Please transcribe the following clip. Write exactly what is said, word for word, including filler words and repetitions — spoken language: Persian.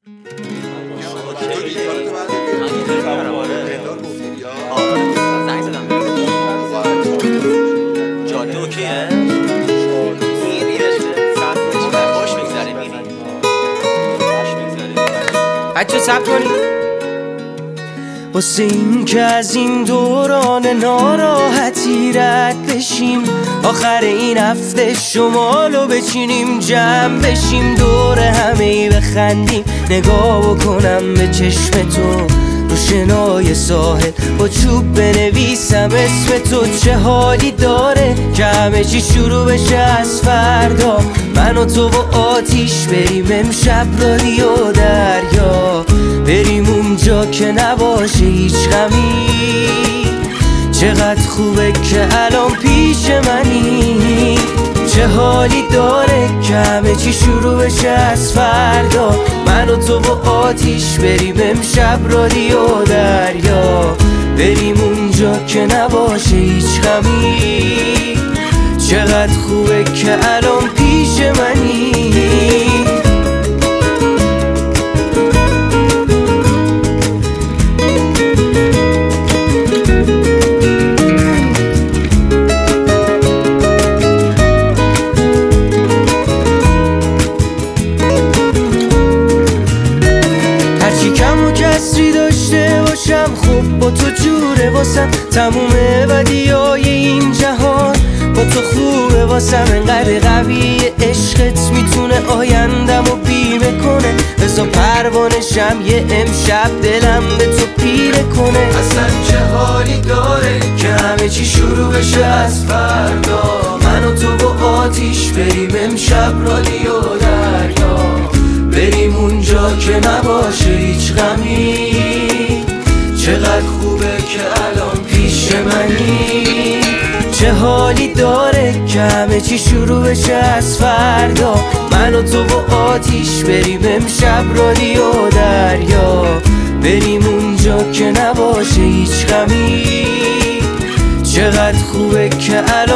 جاده اوکیه؟ میری خوش میگذره میری بچه سب کنی واسه این که از این دوران ناراحتی رد بشیم، آخر این هفته شمالو بچینیم، جمع بشیم دور همه ای بخندیم، نگاه بکنم به چشم تو رو شنای ساحل، با چوب بنویسم اسم تو، چه حالی داره که همه چی شروع بشه از فردا، من و تو و آتیش بریم امشب رادیو دریا، بریم اونجا که نباشه هیچ غمی، چقدر خوبه که الان پیش منی، چه حالی داره که همه چی شروع بشه از فردا، من و تو و آتیش بریم امشب رادیو دریا، بریم اونجا که نباشه هیچ غمی، چقدر خوبه که الان پیش منی. کسری داشته باشم خب با تو جوره واسم، تموم بدیای این جهان با تو خوبه واسم، انقدر قوی عشقت میتونه آیندم و بیمه کنه، بزا پروانشم یه امشب دلم به تو پیره کنه، اصلا چه حالی داره که همه چی شروع بشه از فردا، من و تو و آتیش بریم امشب رادیو دریا، بریم اونجا که نباشه هیچ غمی، چقدر خوبه که الان پیش منی، چه حالی داره که همه چی شروع بشه از فردا، من و تو و آتیش بریم امشب رادیو دریا، بریم اونجا که نباشه هیچ غمی، چقدر خوبه که الان